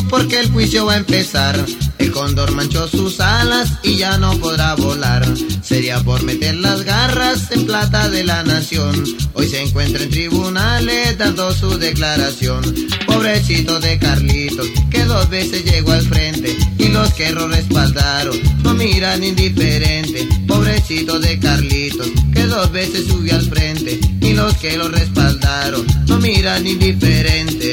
porque el juicio va a empezar. El cóndor manchó sus alas y ya no podrá volar. Sería por meter las garras en plata de la nación. Hoy se encuentra en tribunales dando su declaración. Pobrecito de Carlitos, que 2 veces llegó al frente y los que lo respaldaron lo miran indiferente. Pobrecito de Carlitos, que 2 veces subió al frente y los que lo respaldaron lo miran indiferente.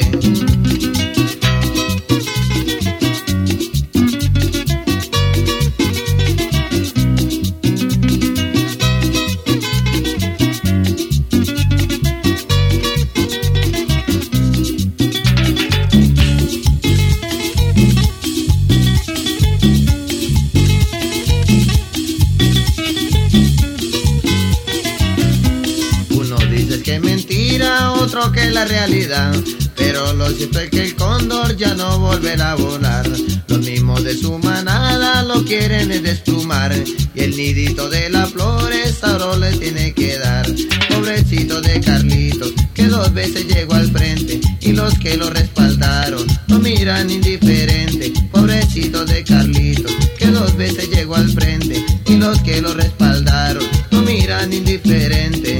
Que mentira, otro que la realidad, pero lo cierto es que el cóndor ya no volverá a volar. Los mismos de su manada lo quieren desplumar y el nidito de las flores ahora le tiene que dar. Pobrecito de Carlitos, que 2 veces llegó al frente y los que lo respaldaron lo miran indiferente. Pobrecito de Carlitos, que 2 veces llegó al frente y los que lo respaldaron lo miran indiferente.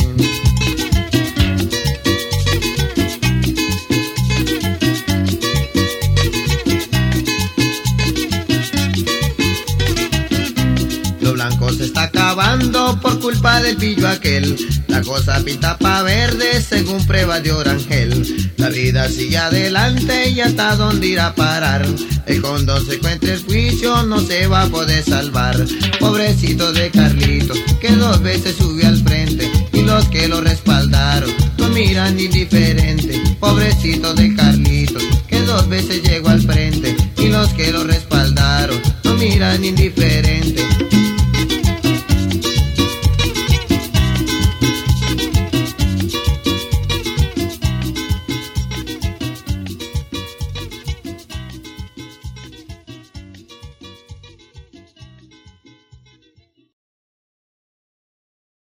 Blanco se está acabando por culpa del pillo aquel. La cosa pinta pa' verde según prueba de Orangel. La vida sigue adelante y hasta dónde irá a parar. El cóndor se encuentra el juicio no se va a poder salvar. Pobrecito de Carlitos, que 2 veces subió al frente y los que lo respaldaron lo miran indiferente. Pobrecito de Carlitos, que 2 veces llegó al frente y los que lo respaldaron lo miran indiferente.